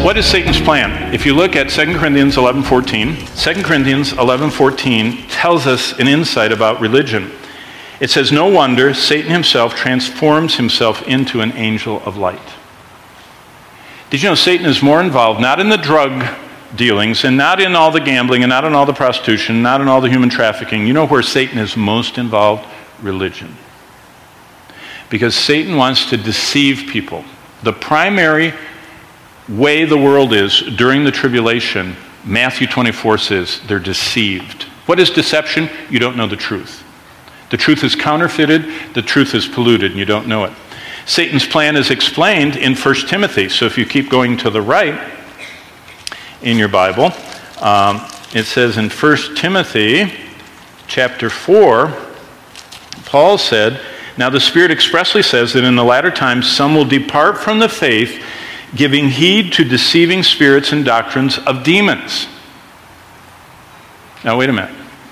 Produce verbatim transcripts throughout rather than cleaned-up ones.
what is Satan's plan? If you look at Second Corinthians eleven fourteen, Second Corinthians eleven fourteen tells us an insight about religion. It says, no wonder Satan himself transforms himself into an angel of light. Did you know Satan is more involved not in the drug dealings and not in all the gambling and not in all the prostitution, not in all the human trafficking? You know where Satan is most involved? Religion. Because Satan wants to deceive people. The primary way the world is during the tribulation, Matthew twenty-four says, they're deceived. What is deception? You don't know the truth. The truth is counterfeited, the truth is polluted, and you don't know it. Satan's plan is explained in First Timothy. So if you keep going to the right in your Bible, um, it says in First Timothy chapter four, Paul said, now the Spirit expressly says that in the latter times some will depart from the faith, giving heed to deceiving spirits and doctrines of demons. Now wait a minute.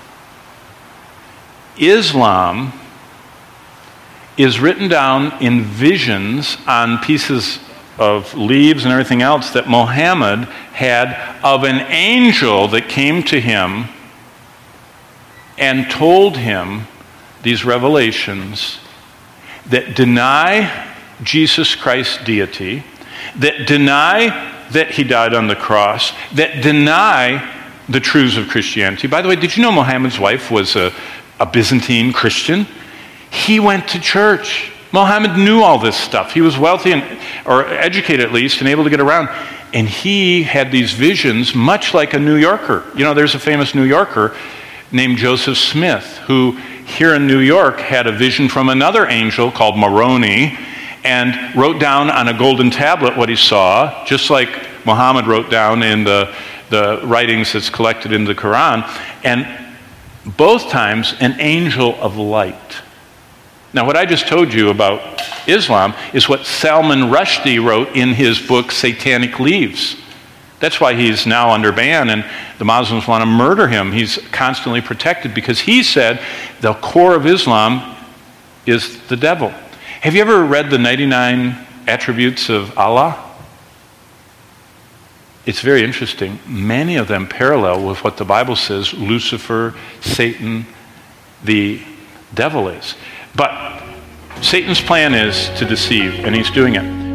Islam is written down in visions on pieces of leaves and everything else that Muhammad had of an angel that came to him and told him these revelations that deny Jesus Christ's deity, that deny that he died on the cross, that deny the truths of Christianity. By the way, did you know Muhammad's wife was a a Byzantine Christian? He went to church. Muhammad knew all this stuff. He was wealthy and, or educated at least, and able to get around. And he had these visions much like a New Yorker. You know, there's a famous New Yorker named Joseph Smith who here in New York had a vision from another angel called Moroni and wrote down on a golden tablet what he saw, just like Muhammad wrote down in the, the writings that's collected in the Quran. And both times, an angel of light. Now, what I just told you about Islam is what Salman Rushdie wrote in his book, Satanic Leaves. That's why he's now under ban, and the Muslims want to murder him. He's constantly protected because he said the core of Islam is the devil. Have you ever read the ninety-nine Attributes of Allah? It's very interesting. Many of them parallel with what the Bible says Lucifer, Satan, the devil is. But Satan's plan is to deceive, and he's doing it.